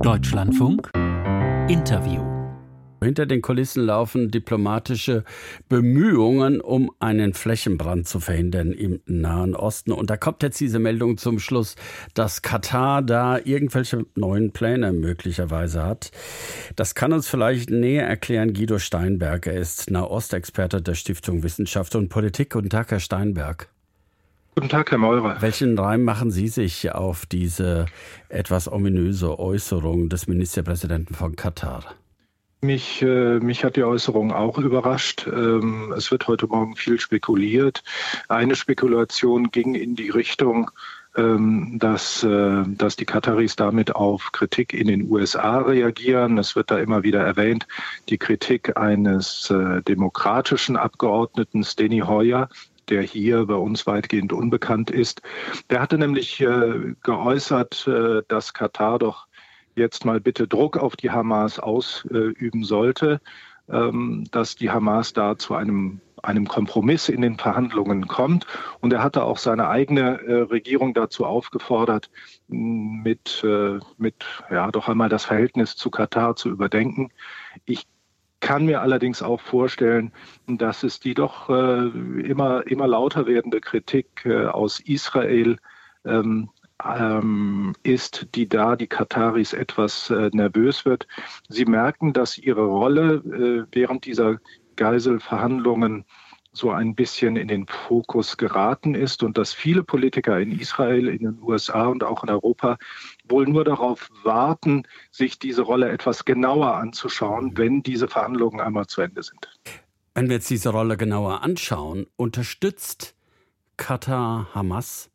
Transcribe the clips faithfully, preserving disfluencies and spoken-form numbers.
Deutschlandfunk Interview. Hinter den Kulissen laufen diplomatische Bemühungen, um einen Flächenbrand zu verhindern im Nahen Osten. Und da kommt jetzt diese Meldung zum Schluss, dass Katar da irgendwelche neuen Pläne möglicherweise hat. Das kann uns vielleicht näher erklären Guido Steinberg. Er ist Nahostexperte der Stiftung Wissenschaft und Politik. Guten Tag, Herr Steinberg. Guten Tag, Herr Meurer. Welchen Reim machen Sie sich auf diese etwas ominöse Äußerung des Ministerpräsidenten von Katar? Mich, äh, mich hat die Äußerung auch überrascht. Ähm, es wird heute Morgen viel spekuliert. Eine Spekulation ging in die Richtung, ähm, dass, äh, dass die Kataris damit auf Kritik in den U S A reagieren. Es wird da immer wieder erwähnt, die Kritik eines äh, demokratischen Abgeordneten, Steny Hoyer, der hier bei uns weitgehend unbekannt ist. Der hatte nämlich äh, geäußert, äh, dass Katar doch jetzt mal bitte Druck auf die Hamas ausüben sollte, ähm, dass die Hamas da zu einem, einem Kompromiss in den Verhandlungen kommt. Und er hatte auch seine eigene äh, Regierung dazu aufgefordert, mit, äh, mit ja, doch einmal das Verhältnis zu Katar zu überdenken. Ich kann mir allerdings auch vorstellen, dass es die doch äh, immer, immer lauter werdende Kritik äh, aus Israel ähm, ähm, ist, die da die Kataris etwas äh, nervös wird. Sie merken, dass ihre Rolle äh, während dieser Geiselverhandlungen so ein bisschen in den Fokus geraten ist und dass viele Politiker in Israel, in den U S A und auch in Europa wohl nur darauf warten, sich diese Rolle etwas genauer anzuschauen, wenn diese Verhandlungen einmal zu Ende sind. Wenn wir jetzt diese Rolle genauer anschauen, unterstützt Katar Hamas?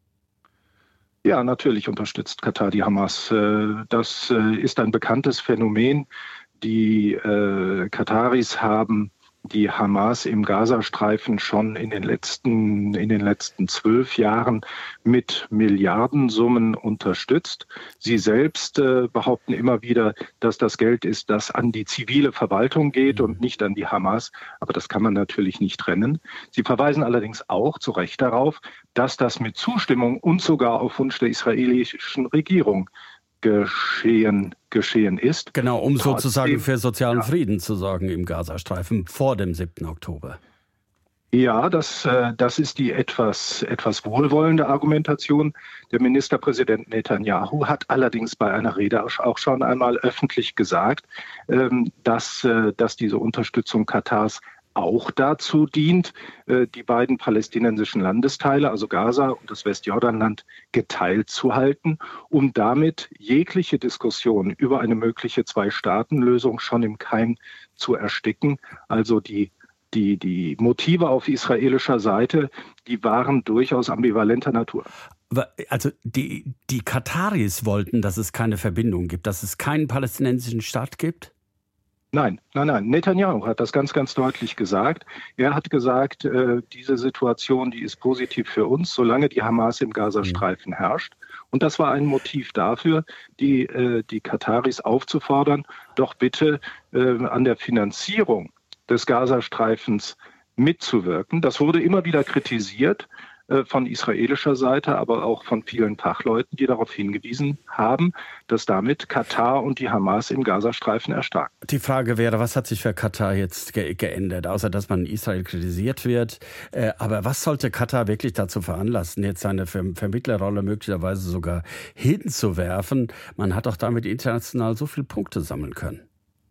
Ja, natürlich unterstützt Katar die Hamas. Das ist ein bekanntes Phänomen. Die Kataris haben die Hamas im Gazastreifen schon in den letzten, in den letzten zwölf Jahren mit Milliardensummen unterstützt. Sie selbst äh, behaupten immer wieder, dass das Geld ist, das an die zivile Verwaltung geht und nicht an die Hamas. Aber das kann man natürlich nicht trennen. Sie verweisen allerdings auch zu Recht darauf, dass das mit Zustimmung und sogar auf Wunsch der israelischen Regierung geschehen, geschehen ist. Genau, um Trotzdem, sozusagen für sozialen ja. Frieden zu sorgen im Gazastreifen vor dem siebten Oktober. Ja, das, das ist die etwas, etwas wohlwollende Argumentation. Der Ministerpräsident Netanyahu hat allerdings bei einer Rede auch schon einmal öffentlich gesagt, dass, dass diese Unterstützung Katars auch dazu dient, die beiden palästinensischen Landesteile, also Gaza und das Westjordanland, geteilt zu halten, um damit jegliche Diskussion über eine mögliche Zwei-Staaten-Lösung schon im Keim zu ersticken. Also die, die, die Motive auf israelischer Seite, die waren durchaus ambivalenter Natur. Also die, die Kataris wollten, dass es keine Verbindung gibt, dass es keinen palästinensischen Staat gibt? Nein, nein, nein. Netanyahu hat das ganz, ganz deutlich gesagt. Er hat gesagt, äh, diese Situation, die ist positiv für uns, solange die Hamas im Gazastreifen herrscht. Und das war ein Motiv dafür, die, äh, die Kataris aufzufordern, doch bitte äh, an der Finanzierung des Gazastreifens mitzuwirken. Das wurde immer wieder kritisiert von israelischer Seite, aber auch von vielen Fachleuten, die darauf hingewiesen haben, dass damit Katar und die Hamas im Gazastreifen erstarken. Die Frage wäre, was hat sich für Katar jetzt ge- geändert, außer dass man Israel kritisiert wird? Äh, aber was sollte Katar wirklich dazu veranlassen, jetzt seine Ver- Vermittlerrolle möglicherweise sogar hinzuwerfen? Man hat doch damit international so viele Punkte sammeln können.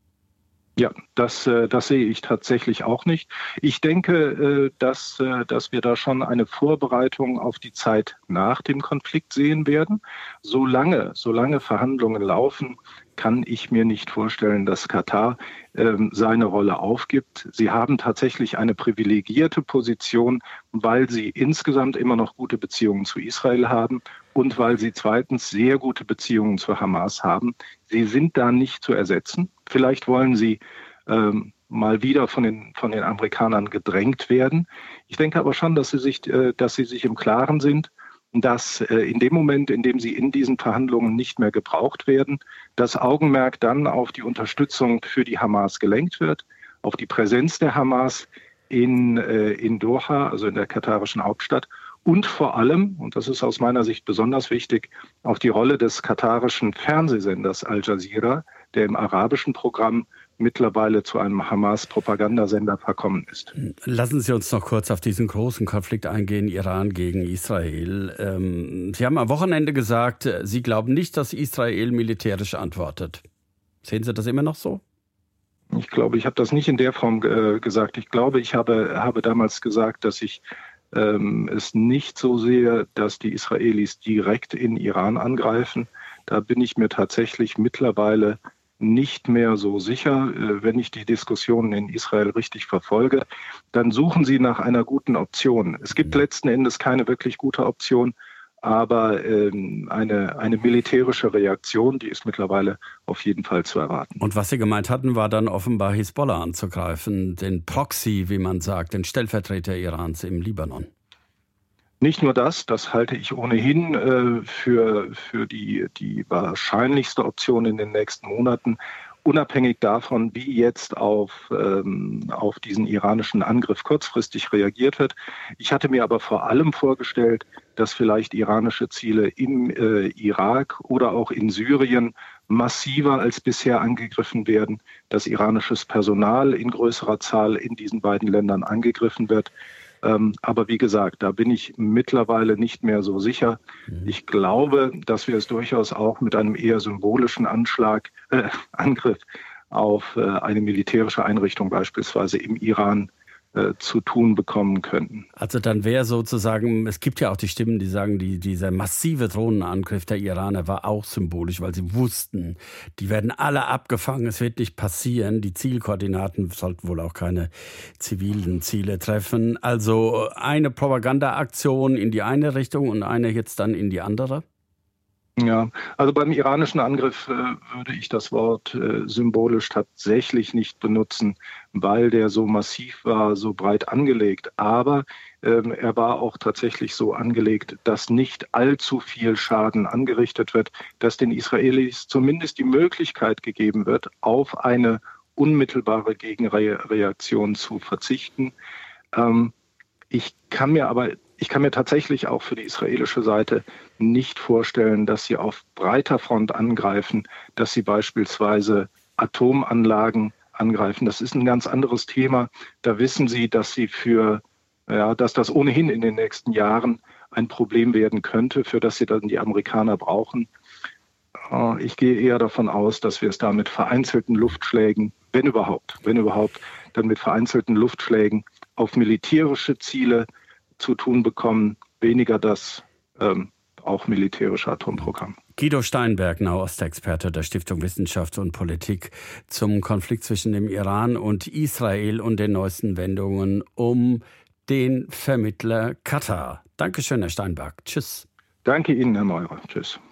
Ja, das, das sehe ich tatsächlich auch nicht. Ich denke, dass, dass wir da schon eine Vorbereitung auf die Zeit nach dem Konflikt sehen werden. Solange, solange Verhandlungen laufen, kann ich mir nicht vorstellen, dass Katar ähm, seine Rolle aufgibt. Sie haben tatsächlich eine privilegierte Position, weil sie insgesamt immer noch gute Beziehungen zu Israel haben und weil sie zweitens sehr gute Beziehungen zur Hamas haben. Sie sind da nicht zu ersetzen. Vielleicht wollen sie ähm, mal wieder von den, von den Amerikanern gedrängt werden. Ich denke aber schon, dass sie sich, äh, dass sie sich im Klaren sind, dass äh, in dem Moment, in dem sie in diesen Verhandlungen nicht mehr gebraucht werden, das Augenmerk dann auf die Unterstützung für die Hamas gelenkt wird, auf die Präsenz der Hamas in, äh, in Doha, also in der katarischen Hauptstadt, und vor allem, und das ist aus meiner Sicht besonders wichtig, auf die Rolle des katarischen Fernsehsenders Al Jazeera, der im arabischen Programm mittlerweile zu einem Hamas-Propagandasender verkommen ist. Lassen Sie uns noch kurz auf diesen großen Konflikt eingehen, Iran gegen Israel. Ähm, Sie haben am Wochenende gesagt, Sie glauben nicht, dass Israel militärisch antwortet. Sehen Sie das immer noch so? Ich glaube, ich habe das nicht in der Form äh, gesagt. Ich glaube, ich habe, habe damals gesagt, dass ich ähm, es nicht so sehe, dass die Israelis direkt in Iran angreifen. Da bin ich mir tatsächlich mittlerweile nicht mehr so sicher. Wenn ich die Diskussionen in Israel richtig verfolge, dann suchen sie nach einer guten Option. Es gibt letzten Endes keine wirklich gute Option, aber ähm, eine, eine militärische Reaktion, die ist mittlerweile auf jeden Fall zu erwarten. Und was Sie gemeint hatten, war dann offenbar Hisbollah anzugreifen, den Proxy, wie man sagt, den Stellvertreter Irans im Libanon. Nicht nur das, das halte ich ohnehin äh, für, für die, die wahrscheinlichste Option in den nächsten Monaten, unabhängig davon, wie jetzt auf, ähm, auf diesen iranischen Angriff kurzfristig reagiert wird. Ich hatte mir aber vor allem vorgestellt, dass vielleicht iranische Ziele im äh, Irak oder auch in Syrien massiver als bisher angegriffen werden, dass iranisches Personal in größerer Zahl in diesen beiden Ländern angegriffen wird. Ähm, aber wie gesagt, da bin ich mittlerweile nicht mehr so sicher. Ich glaube, dass wir es durchaus auch mit einem eher symbolischen Anschlag, äh, Angriff auf äh, eine militärische Einrichtung beispielsweise im Iran äh, zu tun bekommen könnten. Also dann wäre sozusagen, es gibt ja auch die Stimmen, die sagen, die, dieser massive Drohnenangriff der Iraner war auch symbolisch, weil sie wussten, die werden alle abgefangen, es wird nicht passieren. Die Zielkoordinaten sollten wohl auch keine zivilen Ziele treffen. Also eine Propagandaaktion in die eine Richtung und eine jetzt dann in die andere? Ja, also beim iranischen Angriff äh, würde ich das Wort äh, symbolisch tatsächlich nicht benutzen, weil der so massiv war, so breit angelegt. Aber ähm, er war auch tatsächlich so angelegt, dass nicht allzu viel Schaden angerichtet wird, dass den Israelis zumindest die Möglichkeit gegeben wird, auf eine unmittelbare Gegenreaktion zu verzichten. Ähm, ich kann mir aber Ich kann mir tatsächlich auch für die israelische Seite nicht vorstellen, dass sie auf breiter Front angreifen, dass sie beispielsweise Atomanlagen angreifen. Das ist ein ganz anderes Thema. Da wissen sie, dass sie für, ja, dass das ohnehin in den nächsten Jahren ein Problem werden könnte, für das sie dann die Amerikaner brauchen. Ich gehe eher davon aus, dass wir es da mit vereinzelten Luftschlägen, wenn überhaupt, wenn überhaupt, dann mit vereinzelten Luftschlägen auf militärische Ziele zu tun bekommen, weniger das ähm, auch militärische Atomprogramm. Guido Steinberg, Nahostexperte der Stiftung Wissenschaft und Politik zum Konflikt zwischen dem Iran und Israel und den neuesten Wendungen um den Vermittler Katar. Dankeschön, Herr Steinberg. Tschüss. Danke Ihnen, Herr Meurer. Tschüss.